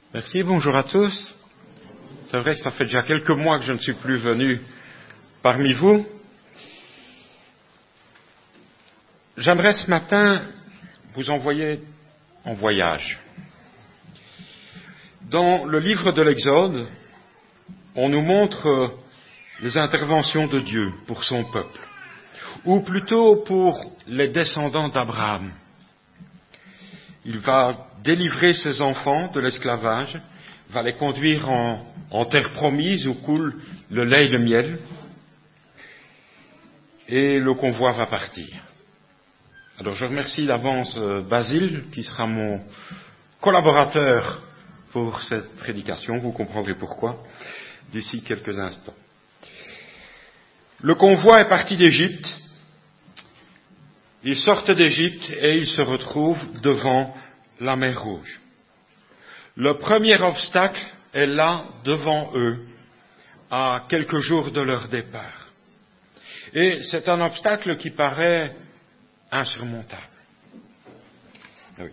Merci, bonjour à tous. C'est vrai que ça fait déjà quelques mois que je ne suis plus venu parmi vous. J'aimerais ce matin vous envoyer en voyage. Dans le livre de l'Exode, on nous montre les interventions de Dieu pour son peuple, ou plutôt pour les descendants d'Abraham. Il va délivrer ses enfants de l'esclavage, va les conduire en terre promise où coule le lait et le miel, et le convoi va partir. Alors je remercie d'avance Basile, qui sera mon collaborateur pour cette prédication, vous comprendrez pourquoi, d'ici quelques instants. Le convoi est parti d'Égypte. Ils sortent d'Égypte et ils se retrouvent devant la mer Rouge. Le premier obstacle est là, devant eux, à quelques jours de leur départ. Et c'est un obstacle qui paraît insurmontable. Oui.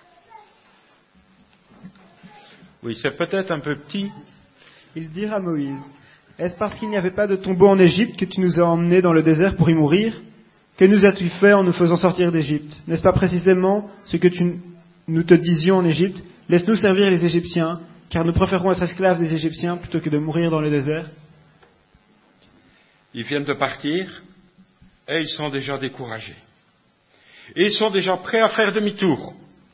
Oui, c'est peut-être un peu petit. Ils dirent à Moïse: est-ce parce qu'il n'y avait pas de tombeau en Égypte que tu nous as emmenés dans le désert pour y mourir? Que nous as-tu fait en nous faisant sortir d'Égypte? N'est-ce pas précisément ce que nous te disions en Égypte? Laisse-nous servir les Égyptiens, car nous préférons être esclaves des Égyptiens plutôt que de mourir dans le désert. Ils viennent de partir et ils sont déjà découragés. Et ils sont déjà prêts à faire demi-tour.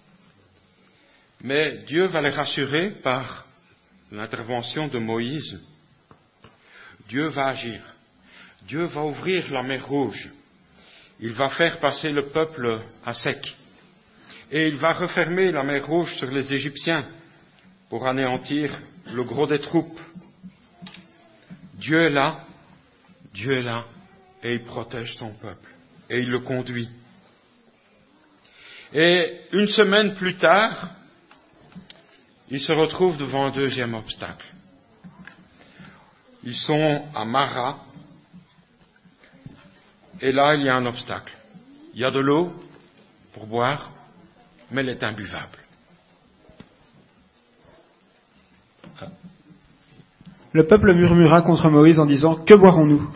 Mais Dieu va les rassurer par l'intervention de Moïse. Dieu va agir. Dieu va ouvrir la mer Rouge. Il va faire passer le peuple à sec. Et il va refermer la mer Rouge sur les Égyptiens pour anéantir le gros des troupes. Dieu est là, et il protège son peuple. Et il le conduit. Et une semaine plus tard, ils se retrouvent devant un deuxième obstacle. Ils sont à Mara. Et là, il y a un obstacle. Il y a de l'eau pour boire, mais elle est imbuvable. Le peuple murmura contre Moïse en disant: que boirons-nous?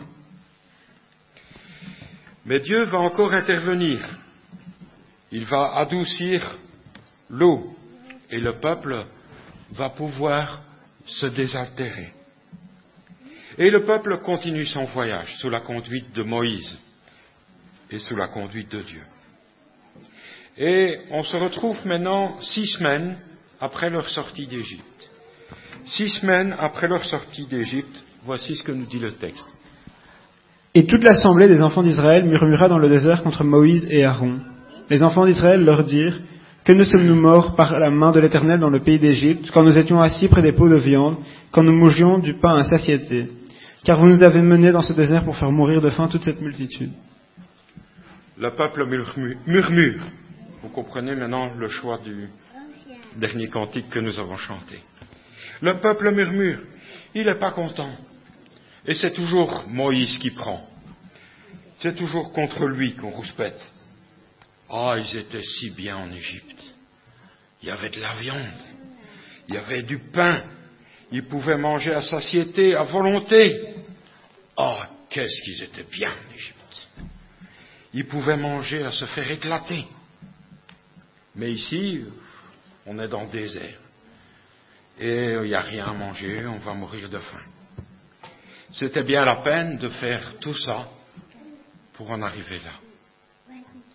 Mais Dieu va encore intervenir. Il va adoucir l'eau et le peuple va pouvoir se désaltérer. Et le peuple continue son voyage sous la conduite de Moïse et sous la conduite de Dieu. Et on se retrouve maintenant 6 semaines après leur sortie d'Égypte. 6 semaines après leur sortie d'Égypte, voici ce que nous dit le texte. Et toute l'assemblée des enfants d'Israël murmura dans le désert contre Moïse et Aaron. Les enfants d'Israël leur dirent: que ne sommes-nous morts par la main de l'Éternel dans le pays d'Égypte, quand nous étions assis près des pots de viande, quand nous mangions du pain à satiété? Car vous nous avez menés dans ce désert pour faire mourir de faim toute cette multitude. Le peuple murmure. Vous comprenez maintenant le choix du dernier cantique que nous avons chanté. Le peuple murmure. Il n'est pas content. Et c'est toujours Moïse qui prend. C'est toujours contre lui qu'on rouspète. Ah, ils étaient si bien en Égypte. Il y avait de la viande. Il y avait du pain. Ils pouvaient manger à satiété, à volonté. Ah, qu'est-ce qu'ils étaient bien en Égypte. Ils pouvaient manger à se faire éclater. Mais ici, on est dans le désert. Et il n'y a rien à manger, on va mourir de faim. C'était bien la peine de faire tout ça pour en arriver là.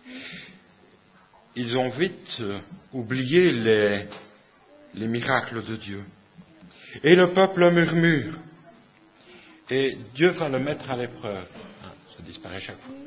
Ils ont vite oublié les miracles de Dieu. Et le peuple murmure. Et Dieu va le mettre à l'épreuve. Ça disparaît chaque fois.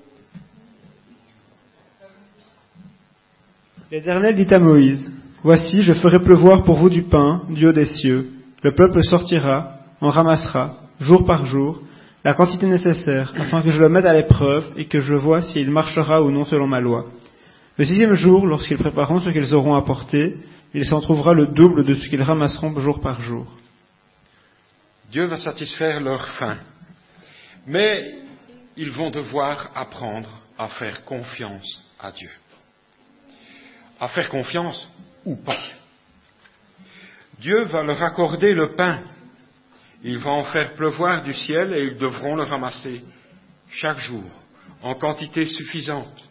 L'Éternel dit à Moïse: voici, je ferai pleuvoir pour vous du pain du haut des cieux. Le peuple sortira, en ramassera, jour par jour, la quantité nécessaire, afin que je le mette à l'épreuve et que je vois s'il marchera ou non selon ma loi. Le 6e jour, lorsqu'ils prépareront ce qu'ils auront apporté, il s'en trouvera le double de ce qu'ils ramasseront jour par jour. Dieu va satisfaire leur faim. Mais ils vont devoir apprendre à faire confiance à Dieu. À faire confiance ou pas. Dieu va leur accorder le pain. Il va en faire pleuvoir du ciel et ils devront le ramasser chaque jour, en quantité suffisante.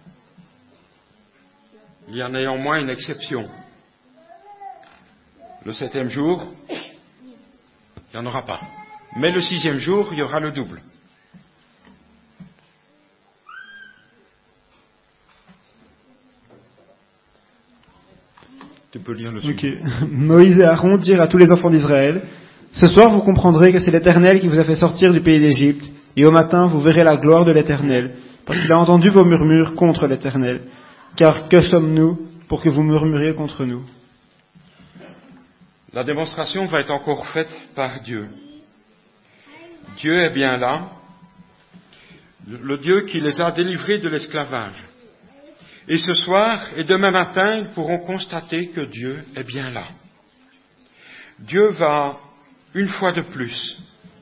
Il y a néanmoins une exception. Le 7e jour, il n'y en aura pas. Mais le 6e jour, il y aura le double. Tu peux lire le suivant. Ok. Moïse et Aaron dirent à tous les enfants d'Israël, « Ce soir vous comprendrez que c'est l'Éternel qui vous a fait sortir du pays d'Égypte, et au matin vous verrez la gloire de l'Éternel, parce qu'il a entendu vos murmures contre l'Éternel. Car que sommes-nous pour que vous murmuriez contre nous ?» La démonstration va être encore faite par Dieu. Dieu est bien là, le Dieu qui les a délivrés de l'esclavage. Et ce soir et demain matin, ils pourront constater que Dieu est bien là. Dieu va, une fois de plus,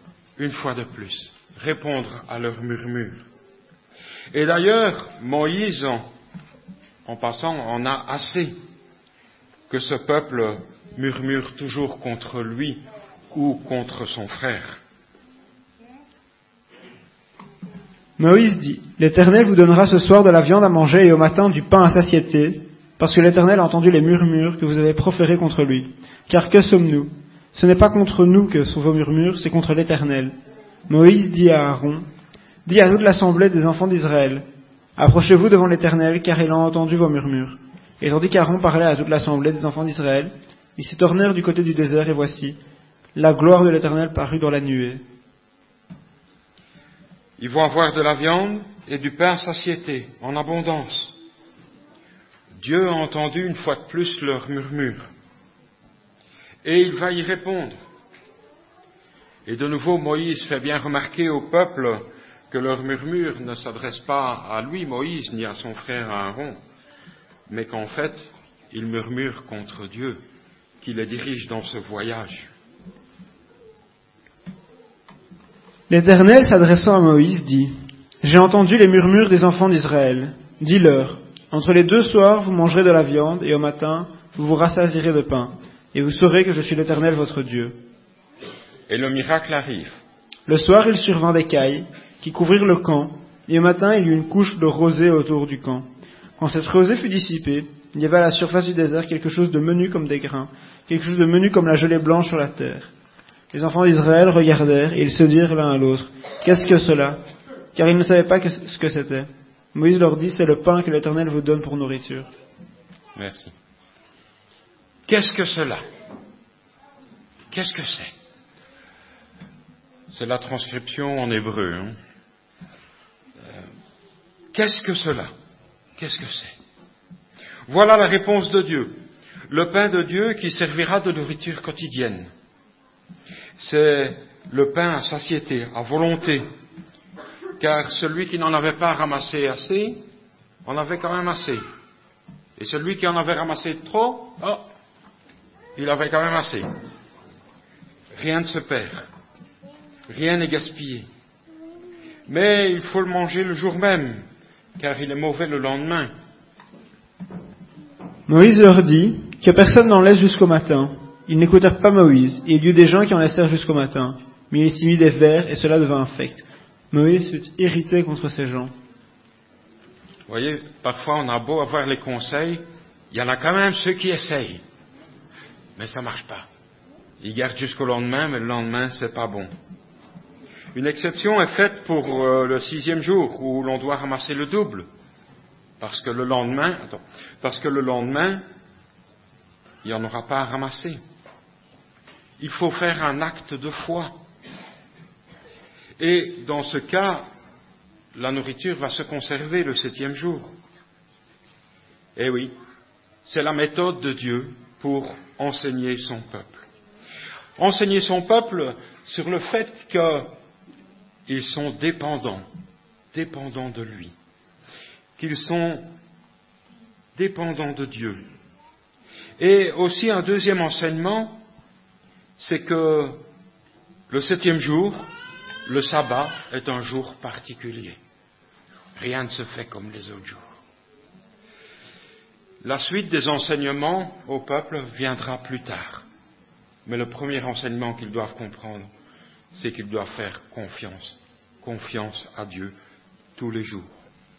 répondre à leurs murmures. Et d'ailleurs, Moïse, en passant, en a assez que ce peuple murmure toujours contre lui ou contre son frère. Moïse dit, « L'Éternel vous donnera ce soir de la viande à manger et au matin du pain à satiété, parce que l'Éternel a entendu les murmures que vous avez proférés contre lui. Car que sommes-nous? Ce n'est pas contre nous que sont vos murmures, c'est contre l'Éternel. » Moïse dit à Aaron, « Dis à toute l'assemblée des enfants d'Israël, approchez-vous devant l'Éternel, car il a entendu vos murmures. » Et tandis qu'Aaron parlait à toute l'assemblée des enfants d'Israël, ils se tournèrent du côté du désert, et voici, la gloire de l'Éternel parut dans la nuée. Ils vont avoir de la viande et du pain à satiété, en abondance. Dieu a entendu une fois de plus leurs murmures. Et il va y répondre. Et de nouveau, Moïse fait bien remarquer au peuple que leurs murmures ne s'adressent pas à lui, Moïse, ni à son frère Aaron, mais qu'en fait, ils murmurent contre Dieu, qui les dirige dans ce voyage. L'Éternel, s'adressant à Moïse, dit, « J'ai entendu les murmures des enfants d'Israël. Dis-leur, entre les 2 soirs, vous mangerez de la viande, et au matin, vous vous rassasierez de pain, et vous saurez que je suis l'Éternel votre Dieu. » Et le miracle arrive. Le soir, il survint des cailles, qui couvrirent le camp, et au matin, il y eut une couche de rosée autour du camp. Quand cette rosée fut dissipée, il y avait à la surface du désert quelque chose de menu comme des grains, quelque chose de menu comme la gelée blanche sur la terre. Les enfants d'Israël regardèrent et ils se dirent l'un à l'autre, « Qu'est-ce que cela ?» Car ils ne savaient pas ce que c'était. Moïse leur dit, « C'est le pain que l'Éternel vous donne pour nourriture. » Merci. Qu'est-ce que cela? Qu'est-ce que c'est? C'est la transcription en hébreu. Hein. Qu'est-ce que cela? Qu'est-ce que c'est? Voilà la réponse de Dieu. Le pain de Dieu qui servira de nourriture quotidienne. C'est le pain à satiété, à volonté. Car celui qui n'en avait pas ramassé assez, en avait quand même assez. Et celui qui en avait ramassé trop, il avait quand même assez. Rien ne se perd. Rien n'est gaspillé. Mais il faut le manger le jour même, car il est mauvais le lendemain. Moïse leur dit, « Que personne n'en laisse jusqu'au matin. » Ils n'écoutèrent pas Moïse, et il y eut des gens qui en laissèrent jusqu'au matin. Mais il s'y mit des vers, et cela devint infect. Moïse fut irrité contre ces gens. Vous voyez, parfois on a beau avoir les conseils, il y en a quand même ceux qui essayent. Mais ça marche pas. Ils gardent jusqu'au lendemain, mais le lendemain, c'est pas bon. Une exception est faite pour le 6e jour, où l'on doit ramasser le double. Parce que le lendemain, il n'y en aura pas à ramasser. Il faut faire un acte de foi. Et dans ce cas, la nourriture va se conserver le 7e jour. Eh oui, c'est la méthode de Dieu pour enseigner son peuple. Enseigner son peuple sur le fait qu'ils sont dépendants de lui, qu'ils sont dépendants de Dieu. Et aussi un deuxième enseignement, c'est que le 7e jour, le sabbat, est un jour particulier. Rien ne se fait comme les autres jours. La suite des enseignements au peuple viendra plus tard. Mais le premier enseignement qu'ils doivent comprendre, c'est qu'ils doivent faire confiance à Dieu tous les jours.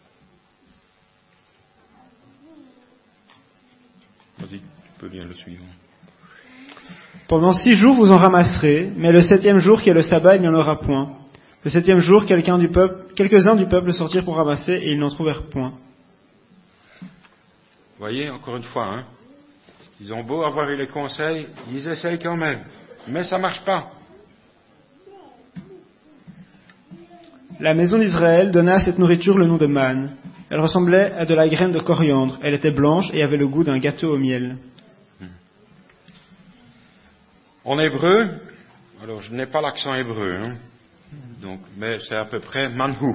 Vas-y, tu peux lire le suivant. Pendant 6 jours vous en ramasserez, mais le 7e jour qui est le sabbat, il n'y en aura point. Le 7e jour, quelques-uns du peuple sortirent pour ramasser, et ils n'en trouvèrent point. Vous voyez, encore une fois, hein, ils ont beau avoir eu les conseils, ils essayent quand même, mais ça marche pas. La maison d'Israël donna à cette nourriture le nom de manne. Elle ressemblait à de la graine de coriandre. Elle était blanche et avait le goût d'un gâteau au miel. En hébreu, alors je n'ai pas l'accent hébreu, hein, donc, mais c'est à peu près manhu.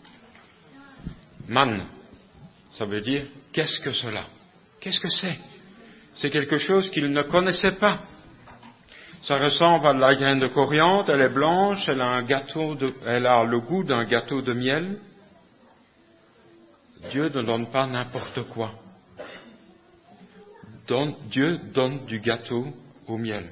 Man, ça veut dire qu'est-ce que cela? Qu'est-ce que c'est? C'est quelque chose qu'ils ne connaissaient pas. Ça ressemble à de la graine de coriandre, elle est blanche, elle a le goût d'un gâteau de miel. Dieu ne donne pas n'importe quoi. Dieu donne du gâteau au miel.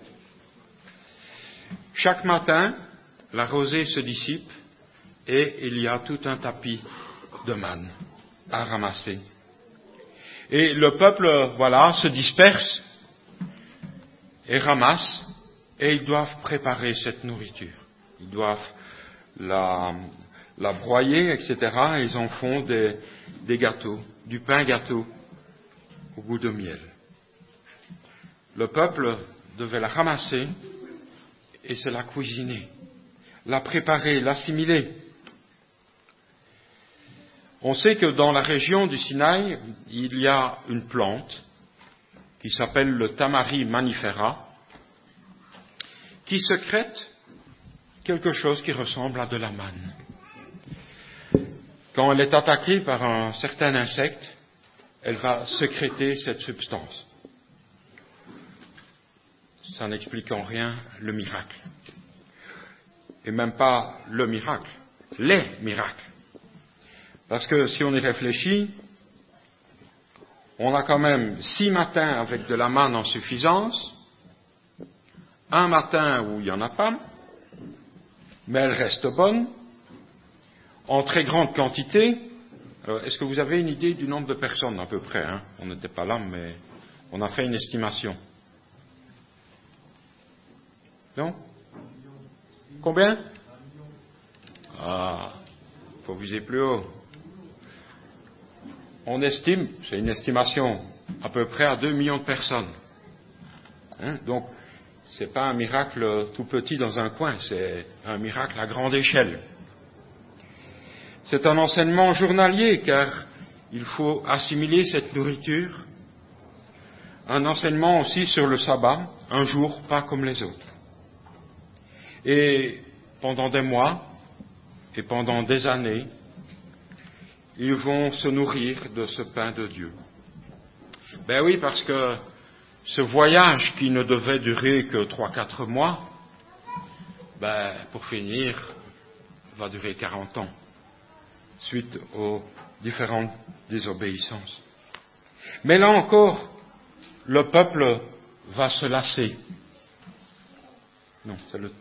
Chaque matin, la rosée se dissipe et il y a tout un tapis de manne à ramasser. Et le peuple, se disperse et ramasse, et ils doivent préparer cette nourriture. Ils doivent la broyer, etc. Et ils en font des gâteaux, du pain gâteau au goût de miel. Le peuple devait la ramasser et se la cuisiner, la préparer, l'assimiler. On sait que dans la région du Sinaï, il y a une plante qui s'appelle le Tamari manifera, qui sécrète quelque chose qui ressemble à de la manne. Quand elle est attaquée par un certain insecte, elle va sécréter cette substance. Ça n'explique en rien le miracle. Et même pas le miracle, les miracles. Parce que si on y réfléchit, on a quand même 6 matins avec de la manne en suffisance, un matin où il n'y en a pas, mais elle reste bonne, en très grande quantité. Alors, est-ce que vous avez une idée du nombre de personnes à peu près, hein? On n'était pas là, mais on a fait une estimation. Non? Combien? Ah, il faut viser plus haut. On estime, c'est une estimation, à peu près à 2 millions de personnes. Hein? Donc, c'est pas un miracle tout petit dans un coin, c'est un miracle à grande échelle. C'est un enseignement journalier, car il faut assimiler cette nourriture. Un enseignement aussi sur le sabbat, un jour pas comme les autres. Et pendant des mois, et pendant des années, ils vont se nourrir de ce pain de Dieu. Ben oui, parce que ce voyage qui ne devait durer que 3-4 mois, pour finir, va durer 40 ans, suite aux différentes désobéissances. Mais là encore, le peuple va se lasser. Non, c'est le...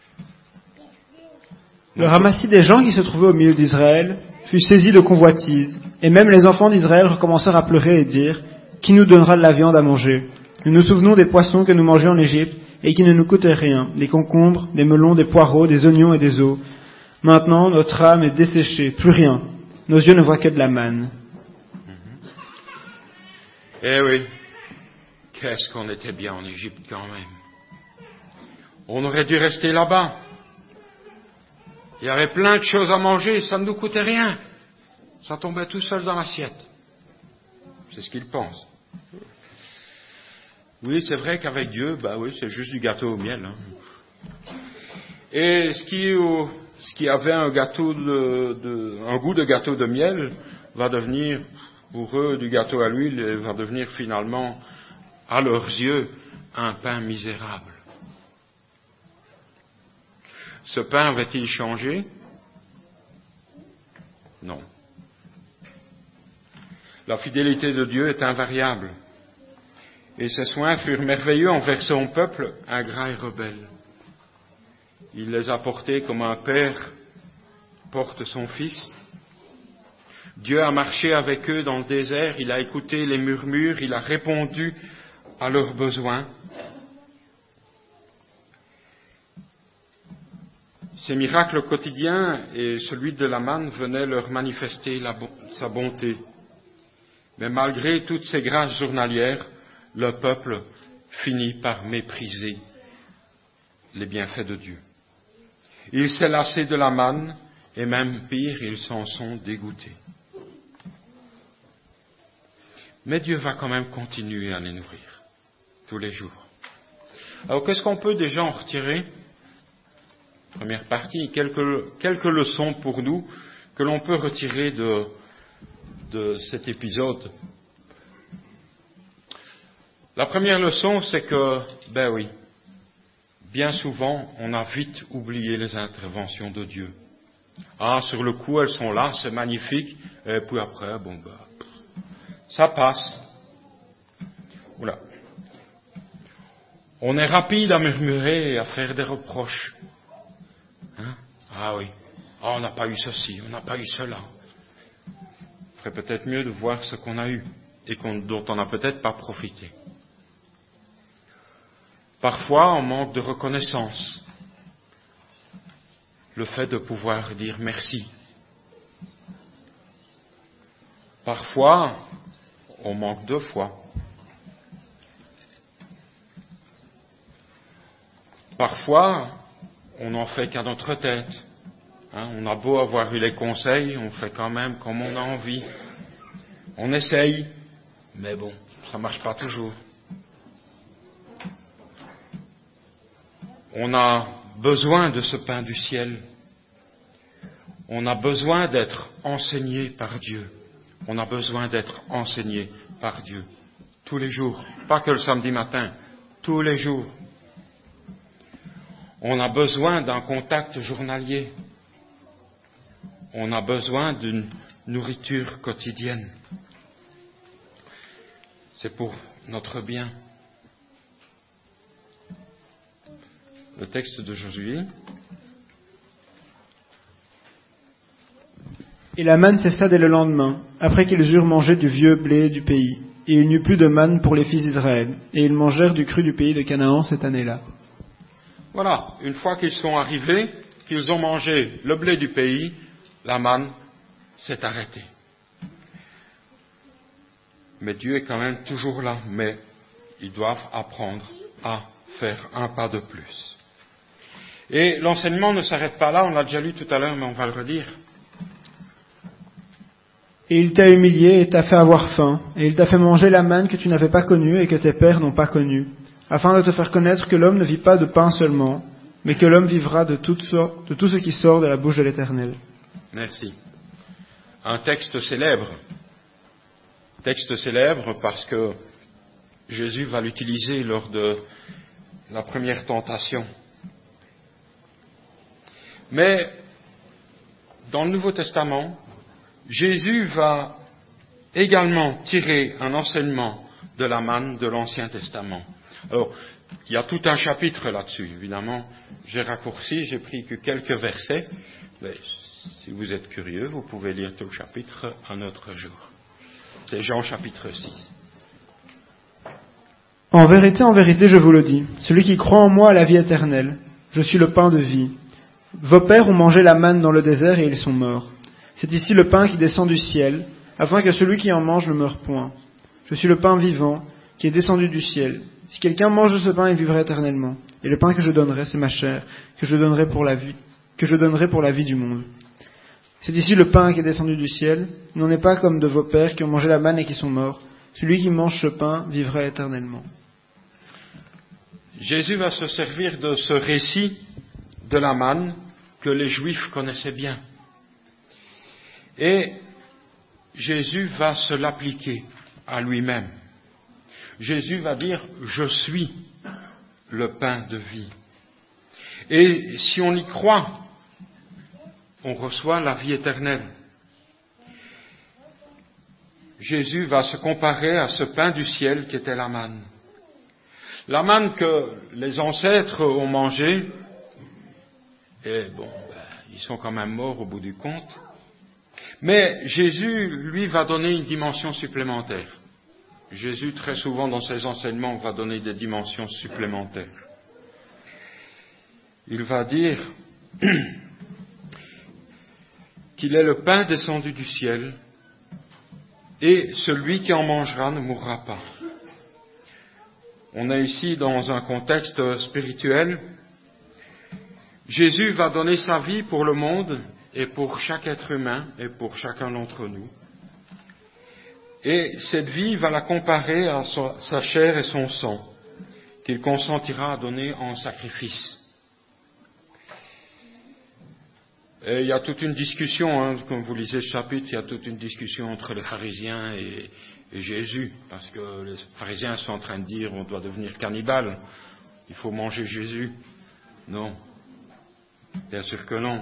Le ramassis des gens qui se trouvaient au milieu d'Israël fut saisi de convoitise, et même les enfants d'Israël recommencèrent à pleurer et dire « Qui nous donnera de la viande à manger? Nous nous souvenons des poissons que nous mangeons en Égypte, et qui ne nous coûtaient rien, des concombres, des melons, des poireaux, des oignons et des os. Maintenant, notre âme est desséchée, plus rien. Nos yeux ne voient que de la manne. » Eh oui, qu'est-ce qu'on était bien en Égypte quand même. On aurait dû rester là-bas. Il y avait plein de choses à manger, ça ne nous coûtait rien. Ça tombait tout seul dans l'assiette. C'est ce qu'ils pensent. Oui, c'est vrai qu'avec Dieu, c'est juste du gâteau au miel. Hein. Et ce qui avait un goût de gâteau de miel va devenir, pour eux, du gâteau à l'huile, et va devenir finalement, à leurs yeux, un pain misérable. Ce pain avait-il changé? Non. La fidélité de Dieu est invariable. Et ses soins furent merveilleux envers son peuple, ingrat et rebelle. Il les a portés comme un père porte son fils. Dieu a marché avec eux dans le désert, il a écouté les murmures, il a répondu à leurs besoins. Ces miracles quotidiens et celui de la manne venaient leur manifester sa bonté. Mais malgré toutes ces grâces journalières, le peuple finit par mépriser les bienfaits de Dieu. Il s'est lassé de la manne et même pire, ils s'en sont dégoûtés. Mais Dieu va quand même continuer à les nourrir tous les jours. Alors qu'est-ce qu'on peut déjà en retirer? Première partie, quelques leçons pour nous que l'on peut retirer de cet épisode. La première leçon, c'est que, bien souvent, on a vite oublié les interventions de Dieu. Ah, sur le coup, elles sont là, c'est magnifique, et puis après, ça passe. Oula. On est rapide à murmurer et à faire des reproches. Ah oui, on n'a pas eu ceci, on n'a pas eu cela. Il ferait peut-être mieux de voir ce qu'on a eu et dont on n'a peut-être pas profité. Parfois, on manque de reconnaissance. Le fait de pouvoir dire merci. Parfois, on manque de foi. Parfois, on n'en fait qu'à notre tête. On a beau avoir eu les conseils, on fait quand même comme on a envie. On essaye, mais ça marche pas toujours. On a besoin de ce pain du ciel. On a besoin d'être enseigné par Dieu. On a besoin d'être enseigné par Dieu. Tous les jours. Pas que le samedi matin. Tous les jours. On a besoin d'un contact journalier. On a besoin d'une nourriture quotidienne. C'est pour notre bien. Le texte de Josué. Et la manne cessa dès le lendemain, après qu'ils eurent mangé du vieux blé du pays. Et il n'y eut plus de manne pour les fils d'Israël. Et ils mangèrent du cru du pays de Canaan cette année-là. Voilà, une fois qu'ils sont arrivés, qu'ils ont mangé le blé du pays, la manne s'est arrêtée. Mais Dieu est quand même toujours là, mais ils doivent apprendre à faire un pas de plus. Et l'enseignement ne s'arrête pas là, on l'a déjà lu tout à l'heure, mais on va le redire. Et il t'a humilié et t'a fait avoir faim, et il t'a fait manger la manne que tu n'avais pas connue et que tes pères n'ont pas connue, afin de te faire connaître que l'homme ne vit pas de pain seulement, mais que l'homme vivra de tout ce qui sort de la bouche de l'Éternel. Merci. Un texte célèbre. Texte célèbre parce que Jésus va l'utiliser lors de la première tentation. Mais dans le Nouveau Testament, Jésus va également tirer un enseignement de la manne de l'Ancien Testament. Alors, il y a tout un chapitre là-dessus, évidemment. J'ai raccourci, j'ai pris que quelques versets. Mais si vous êtes curieux, vous pouvez lire tout le chapitre un autre jour. C'est Jean chapitre 6. En vérité, je vous le dis, celui qui croit en moi a la vie éternelle. Je suis le pain de vie. Vos pères ont mangé la manne dans le désert et ils sont morts. C'est ici le pain qui descend du ciel, afin que celui qui en mange ne meure point. Je suis le pain vivant qui est descendu du ciel. Si quelqu'un mange de ce pain, il vivra éternellement. Et le pain que je donnerai, c'est ma chair, que je donnerai pour la vie du monde. C'est ici le pain qui est descendu du ciel. Il n'en est pas comme de vos pères qui ont mangé la manne et qui sont morts. Celui qui mange ce pain vivra éternellement. Jésus va se servir de ce récit de la manne que les Juifs connaissaient bien. Et Jésus va se l'appliquer à lui-même. Jésus va dire « Je suis le pain de vie ». Et si on y croit, on reçoit la vie éternelle. Jésus va se comparer à ce pain du ciel qui était la manne. La manne que les ancêtres ont mangée, et bon, ils sont quand même morts au bout du compte. Mais Jésus, lui, va donner une dimension supplémentaire. Jésus, très souvent dans ses enseignements, va donner des dimensions supplémentaires. Il va dire qu'il est le pain descendu du ciel et celui qui en mangera ne mourra pas. On est ici dans un contexte spirituel. Jésus va donner sa vie pour le monde et pour chaque être humain et pour chacun d'entre nous. Et cette vie va la comparer à sa chair et son sang, qu'il consentira à donner en sacrifice. Et il y a toute une discussion, quand vous lisez ce chapitre, il y a toute une discussion entre les pharisiens et Jésus, parce que les pharisiens sont en train de dire on doit devenir cannibale, il faut manger Jésus. Non, bien sûr que non.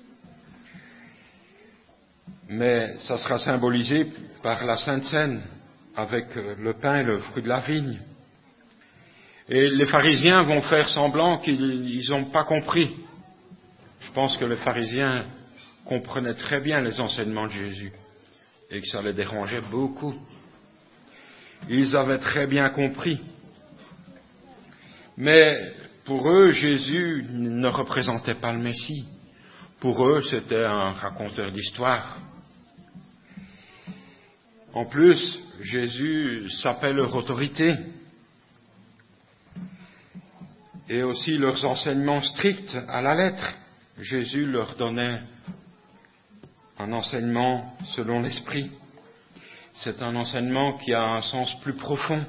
Mais ça sera symbolisé par la Sainte Seine, avec le pain et le fruit de la vigne. Et les pharisiens vont faire semblant qu'ils n'ont pas compris. Je pense que les pharisiens comprenaient très bien les enseignements de Jésus et que ça les dérangeait beaucoup. Ils avaient très bien compris. Mais pour eux, Jésus ne représentait pas le Messie. Pour eux, c'était un raconteur d'histoire. En plus, Jésus s'appelle leur autorité. Et aussi leurs enseignements stricts à la lettre. Jésus leur donnait un enseignement selon l'Esprit. C'est un enseignement qui a un sens plus profond.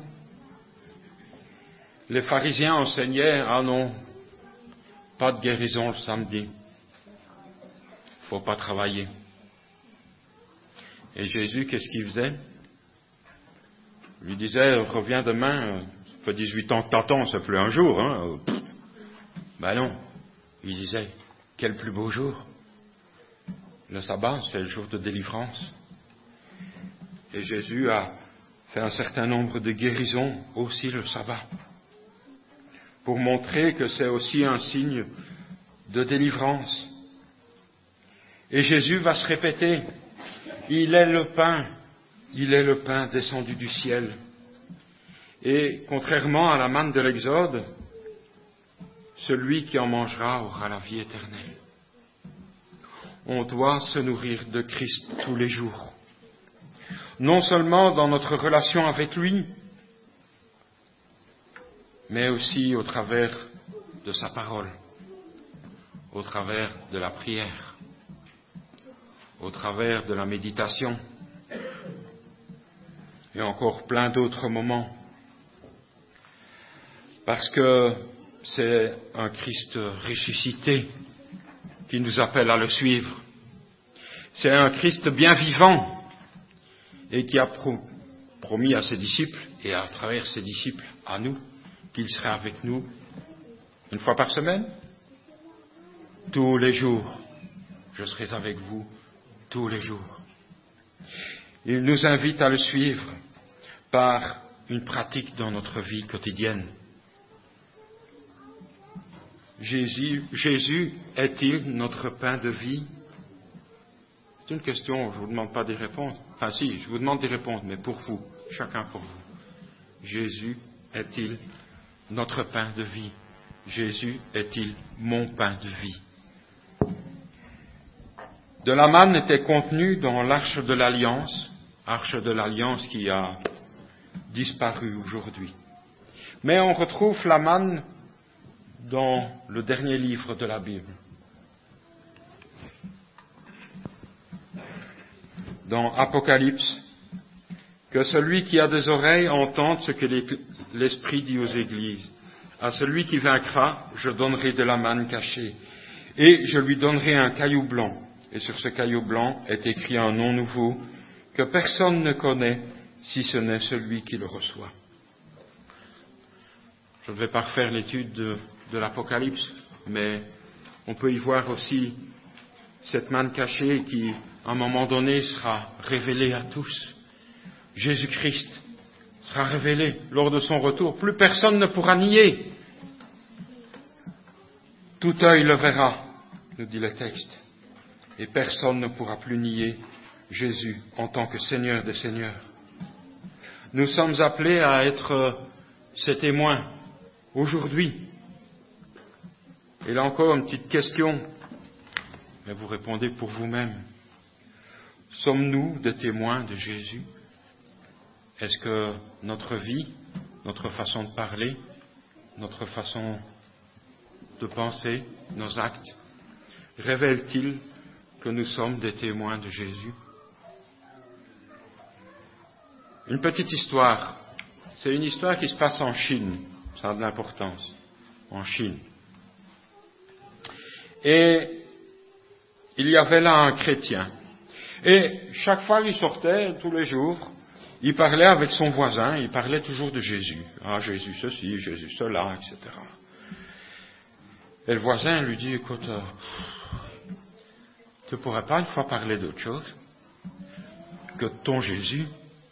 Les pharisiens enseignaient, ah non, pas de guérison le samedi. Faut pas travailler. Et Jésus, qu'est-ce qu'il faisait? Il lui disait, reviens demain, ça fait 18 ans que t'attends, c'est plus un jour, hein. Ben non. Il disait, quel plus beau jour. Le sabbat, c'est le jour de délivrance. Et Jésus a fait un certain nombre de guérisons aussi le sabbat, pour montrer que c'est aussi un signe de délivrance. Et Jésus va se répéter, il est le pain descendu du ciel. Et contrairement à la manne de l'Exode, celui qui en mangera aura la vie éternelle. On doit se nourrir de Christ tous les jours. Non seulement dans notre relation avec lui, mais aussi au travers de sa parole, au travers de la prière, au travers de la méditation, et encore plein d'autres moments. Parce que c'est un Christ ressuscité qui nous appelle à le suivre. C'est un Christ bien vivant et qui a promis à ses disciples et à travers ses disciples à nous qu'il serait avec nous une fois par semaine, tous les jours. Je serai avec vous tous les jours. Il nous invite à le suivre par une pratique dans notre vie quotidienne. Jésus est-il notre pain de vie? C'est une question, je ne vous demande pas d'y répondre. Enfin si, je vous demande d'y répondre, mais pour vous, chacun pour vous. Jésus est-il notre pain de vie? Jésus est-il mon pain de vie? De la manne était contenue dans l'arche de l'Alliance qui a disparu aujourd'hui. Mais on retrouve la manne dans le dernier livre de la Bible, dans Apocalypse, que celui qui a des oreilles entende ce que l'Esprit dit aux églises. À celui qui vaincra, je donnerai de la manne cachée, et je lui donnerai un caillou blanc, et sur ce caillou blanc est écrit un nom nouveau que personne ne connaît si ce n'est celui qui le reçoit. Je ne vais pas refaire l'étude de l'Apocalypse, mais on peut y voir aussi cette manne cachée qui, à un moment donné, sera révélée à tous. Jésus-Christ, sera révélé lors de son retour. Plus personne ne pourra nier. Tout œil le verra, nous dit le texte. Et personne ne pourra plus nier Jésus en tant que Seigneur des Seigneurs. Nous sommes appelés à être ses témoins aujourd'hui. Et là encore, une petite question, mais vous répondez pour vous-même. Sommes-nous des témoins de Jésus? Est-ce que notre vie, notre façon de parler, notre façon de penser, nos actes, révèlent-ils que nous sommes des témoins de Jésus? Une petite histoire. C'est une histoire qui se passe en Chine. Ça a de l'importance. En Chine. Et il y avait là un chrétien. Et chaque fois qu'il sortait, tous les jours, il parlait avec son voisin, il parlait toujours de Jésus. Ah, Jésus ceci, Jésus cela, etc. Et le voisin lui dit, écoute, tu ne pourrais pas une fois parler d'autre chose que de ton Jésus?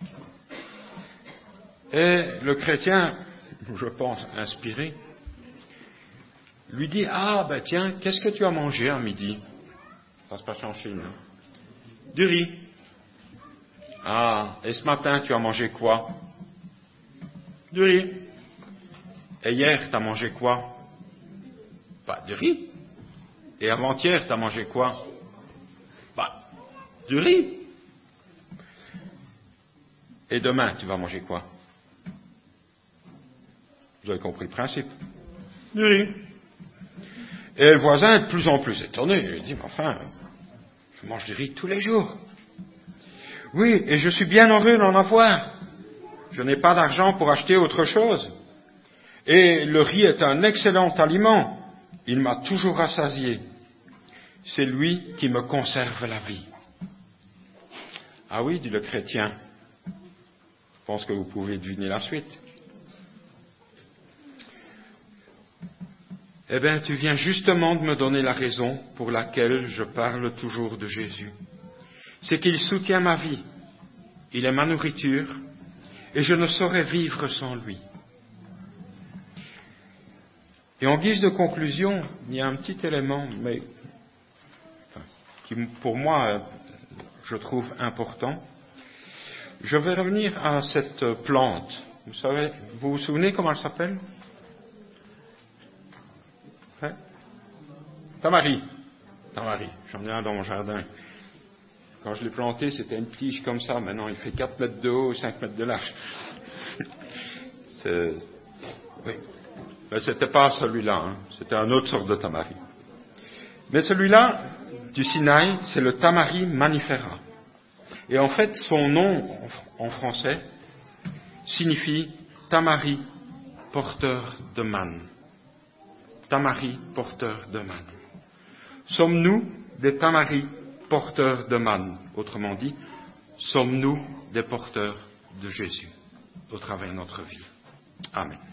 Et le chrétien, je pense inspiré, lui dit, ah ben tiens, qu'est-ce que tu as mangé à midi? Ça se passe en Chine. Hein? Du riz. Ah, et ce matin, tu as mangé quoi? Du riz. Et hier, tu as mangé quoi? Bah, du riz. Et avant-hier, tu as mangé quoi? Bah, du riz. Et demain, tu vas manger quoi? Vous avez compris le principe. Du riz. Et le voisin est de plus en plus étonné. Il lui dit, mais enfin, je mange du riz tous les jours. Oui, et je suis bien heureux d'en avoir. Je n'ai pas d'argent pour acheter autre chose. Et le riz est un excellent aliment. Il m'a toujours rassasié. C'est lui qui me conserve la vie. Ah oui, dit le chrétien. Je pense que vous pouvez deviner la suite. Eh bien, tu viens justement de me donner la raison pour laquelle je parle toujours de Jésus. C'est qu'il soutient ma vie. Il est ma nourriture et je ne saurais vivre sans lui. Et en guise de conclusion, il y a un petit élément, mais qui pour moi, je trouve important. Je vais revenir à cette plante. Vous vous souvenez comment elle s'appelle? Hein? Tamari. J'en ai un dans mon jardin. Quand je l'ai planté, c'était une tige comme ça. Maintenant, il fait 4 mètres de haut et 5 mètres de large. Oui. Mais c'était pas celui-là. Hein. C'était un autre sorte de tamari. Mais celui-là, du Sinaï, c'est le Tamari manifera. Et en fait, son nom, en français, signifie Tamari, porteur de manne. Tamari, porteur de manne. Sommes-nous des Tamaris porteurs de manne? Autrement dit, sommes-nous des porteurs de Jésus au travers de notre vie? Amen.